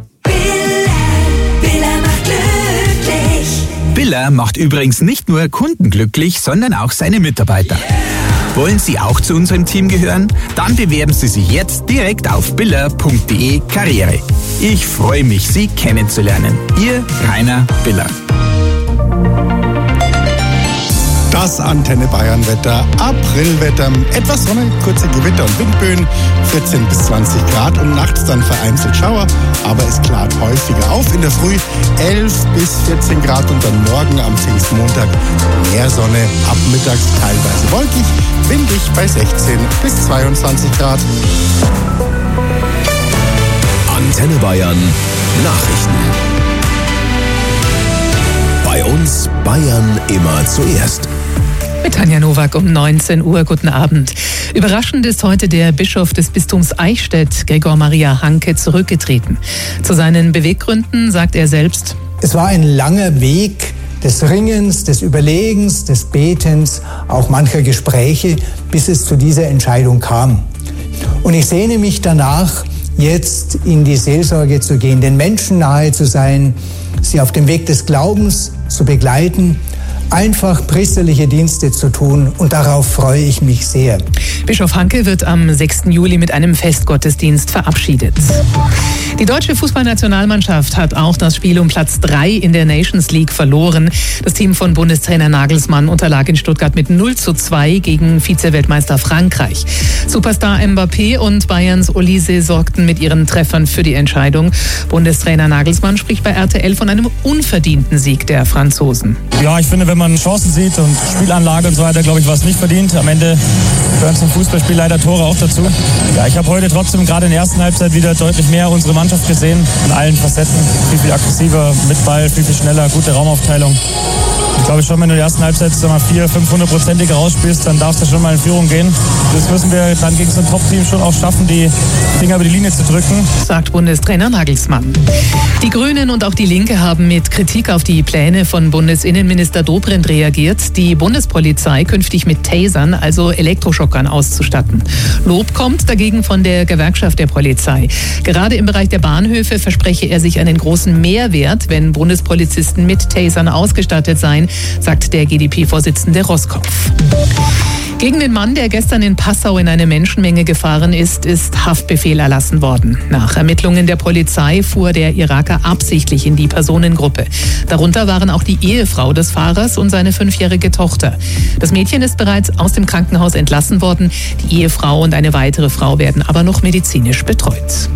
Speaker 9: Biller macht übrigens nicht nur Kunden glücklich, sondern auch seine Mitarbeiter. Wollen Sie auch zu unserem Team gehören? Dann bewerben Sie sich jetzt direkt auf biller.de Karriere. Ich freue mich, Sie kennenzulernen. Ihr Rainer Biller.
Speaker 1: Das Antenne Bayern Wetter, Aprilwetter, etwas Sonne, kurze Gewitter und Windböen, 14 bis 20 Grad und nachts dann vereinzelt Schauer, aber es klart häufiger auf. In der Früh 11 bis 14 Grad und dann morgen am Pfingstmontag mehr Sonne, ab mittags teilweise wolkig, windig bei 16 bis 22 Grad.
Speaker 2: Antenne Bayern Nachrichten. Bei uns Bayern immer zuerst.
Speaker 15: Mit Tanja Nowak um 19 Uhr. Guten Abend. Überraschend ist heute der Bischof des Bistums Eichstätt, Gregor Maria Hanke, zurückgetreten. Zu seinen Beweggründen sagt er selbst:
Speaker 16: Es war ein langer Weg des Ringens, des Überlegens, des Betens, auch mancher Gespräche, bis es zu dieser Entscheidung kam. Und ich sehne mich danach, jetzt in die Seelsorge zu gehen, den Menschen nahe zu sein, sie auf dem Weg des Glaubens zu begleiten, einfach priesterliche Dienste zu tun, und darauf freue ich mich sehr.
Speaker 15: Bischof Hanke wird am 6. Juli mit einem Festgottesdienst verabschiedet. Die deutsche Fußballnationalmannschaft hat auch das Spiel um Platz 3 in der Nations League verloren. Das Team von Bundestrainer Nagelsmann unterlag in Stuttgart mit 0:2 gegen Vize-Weltmeister Frankreich. Superstar Mbappé und Bayerns Olise sorgten mit ihren Treffern für die Entscheidung. Bundestrainer Nagelsmann spricht bei RTL von einem unverdienten Sieg der Franzosen.
Speaker 17: Ja, ich finde, wenn man Chancen sieht und Spielanlage und so weiter, glaube ich, war es nicht verdient. Am Ende gehören zum Fußballspiel leider Tore auch dazu. Ja, ich habe heute trotzdem gerade in der ersten Halbzeit wieder deutlich mehr unsere Mannschaft gesehen, in allen Facetten. Viel aggressiver, mit Ball, viel schneller, gute Raumaufteilung. Ich glaube schon, wenn du in der ersten Halbzeit 400-500%ig rausspielst, dann darfst du schon mal in Führung gehen. Das müssen wir dann gegen so ein Top-Team schon auch schaffen, die Finger über die Linie zu drücken.
Speaker 15: Sagt Bundestrainer Nagelsmann. Die Grünen und auch die Linke haben mit Kritik auf die Pläne von Bundesinnenminister Dobrindt reagiert, die Bundespolizei künftig mit Tasern, also Elektroschockern, auszustatten. Lob kommt dagegen von der Gewerkschaft der Polizei. Gerade im Bereich der Bahnhöfe verspreche er sich einen großen Mehrwert, wenn Bundespolizisten mit Tasern ausgestattet seien, sagt der GdP-Vorsitzende Roskopf. Gegen den Mann, der gestern in Passau in eine Menschenmenge gefahren ist Haftbefehl erlassen worden. Nach Ermittlungen der Polizei fuhr der Iraker absichtlich in die Personengruppe. Darunter waren auch die Ehefrau des Fahrers und seine 5-jährige Tochter. Das Mädchen ist bereits aus dem Krankenhaus entlassen worden. Die Ehefrau und eine weitere Frau werden aber noch medizinisch betreut.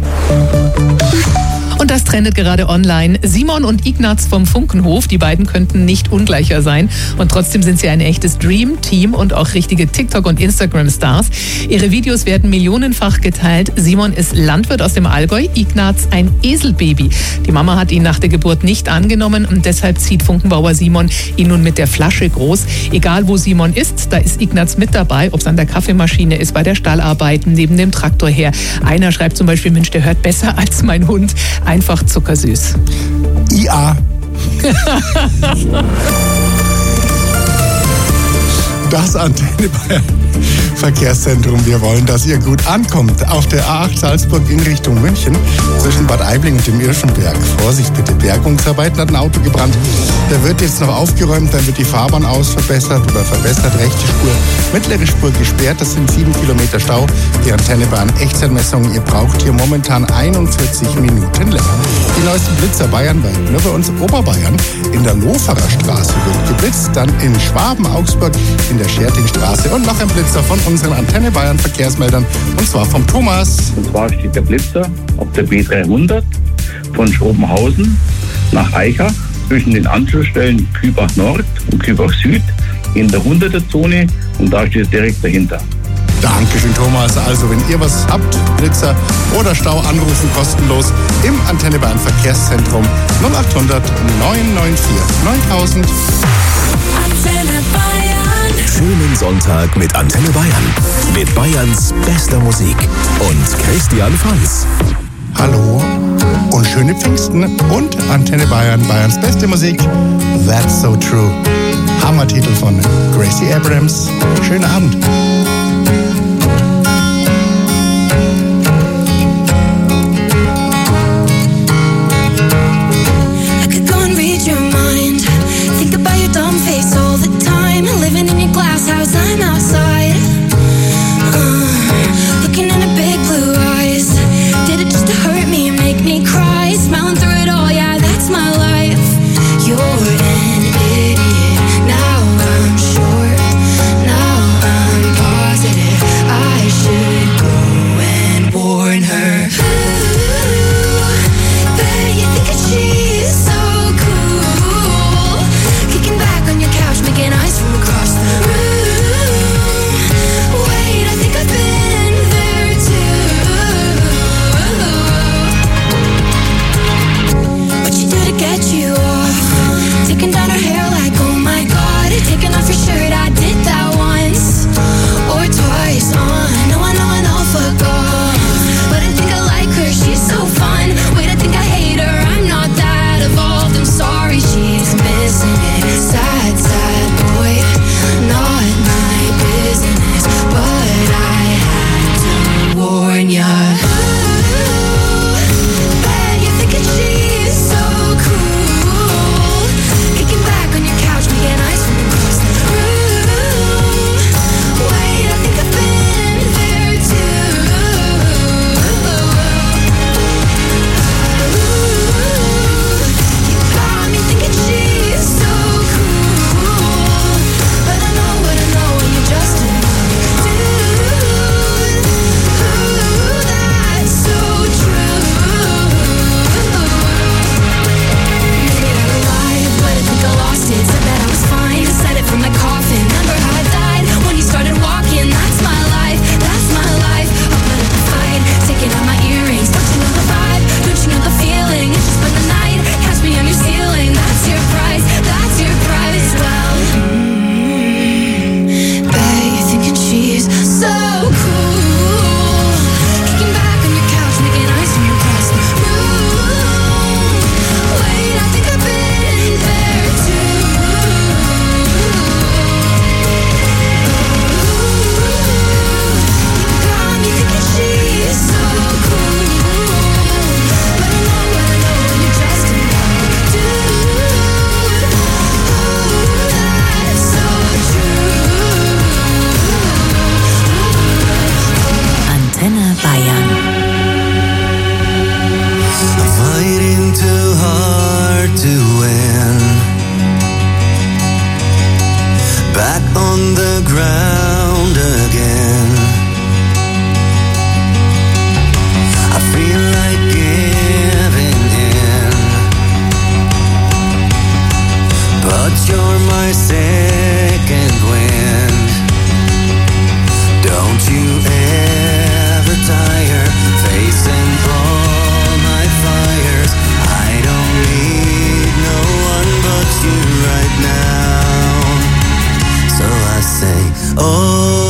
Speaker 15: Und das trendet gerade online. Simon und Ignaz vom Funkenhof, die beiden könnten nicht ungleicher sein. Und trotzdem sind sie ein echtes Dream-Team und auch richtige TikTok- und Instagram-Stars. Ihre Videos werden millionenfach geteilt. Simon ist Landwirt aus dem Allgäu, Ignaz ein Eselbaby. Die Mama hat ihn nach der Geburt nicht angenommen und deshalb zieht Funkenbauer Simon ihn nun mit der Flasche groß. Egal wo Simon ist, da ist Ignaz mit dabei, ob es an der Kaffeemaschine ist, bei der Stallarbeiten, neben dem Traktor her. Einer schreibt zum Beispiel: Mensch, der hört besser als mein Hund. Einfach zuckersüß.
Speaker 1: IA. Das Antenne Bayern Verkehrszentrum. Wir wollen, dass ihr gut ankommt. Auf der A8 Salzburg in Richtung München zwischen Bad Aibling und dem Irschenberg. Vorsicht bitte, Bergungsarbeiten, hat ein Auto gebrannt. Der wird jetzt noch aufgeräumt, dann wird die Fahrbahn ausverbessert oder verbessert. Rechte Spur, mittlere Spur gesperrt. Das sind 7 Kilometer Stau. Die Antennebahn Echtzeitmessung. Ihr braucht hier momentan 41 Minuten länger. Die neuesten Blitzer bayernweit. Nur bei uns Oberbayern. In der Loferer Straße wird geblitzt. Dann in Schwaben, Augsburg in der Schertingstraße. Und noch ein Blitzer von unseren Antenne Bayern Verkehrsmeldern. Und zwar vom Thomas.
Speaker 7: Und zwar steht der Blitzer auf der B300 von Schrobenhausen nach Eichach zwischen den Anschlussstellen Kübach Nord und Kübach Süd in der 100er Zone und da steht es direkt dahinter.
Speaker 1: Dankeschön, Thomas. Also, wenn ihr was habt, Blitzer oder Stau, anrufen kostenlos im Antenne Bayern Verkehrszentrum 0800 994 9000.
Speaker 5: Antenne Bayern.
Speaker 2: Schönen Sonntag mit Antenne Bayern. Mit Bayerns bester Musik. Und Christian Franz.
Speaker 1: Hallo und schöne Pfingsten und Antenne Bayern, Bayerns beste Musik. That's so true. Hammertitel von Gracie Abrams. Schönen Abend.
Speaker 10: I'm outside, looking in her big blue eyes. Did it just to hurt me and make me cry? Smiling through it all, yeah, that's my life. You're an idiot, now I'm sure. Now I'm positive I should go and warn her. Ooh, bet you think that she's so cool. Kicking back on your couch, making eyes from across the room. Get you off, taking down her hair like, oh my god, taking off your shirt, I did that once or twice. No, I know, forgot, but I think I like her, she's so fun. Wait, I think I hate her, I'm not that evolved. I'm sorry, she's missing it. Sad, sad boy, not my business, but I had to warn ya.
Speaker 6: Oh